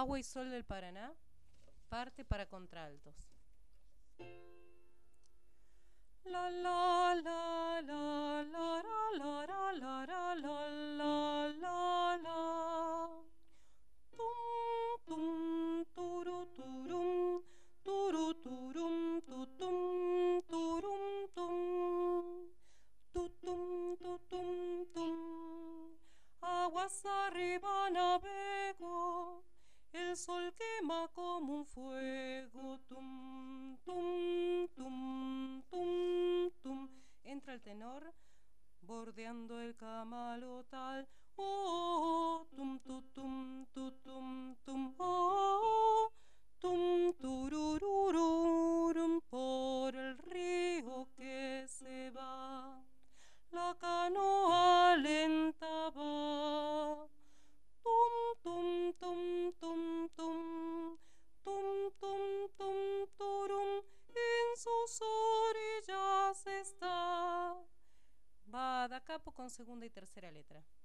Agua y Sol del Paraná, parte para contraltos. La la la la la la la la la la la la. Tum tum turu turum turu turum tutum turum tum tutum tutum tum. Aguas arriba navego, el sol quema como un fuego. Tum tum tum tum tum. Entra el tenor bordeando el camalotal. Oh, tum tum tum tum oh, tum turururum por el río que se va. La canoa lenta va. Tum tum tum tum tum tum tum tum turum, en sus orillas está. Va da capo con segunda y tercera letra.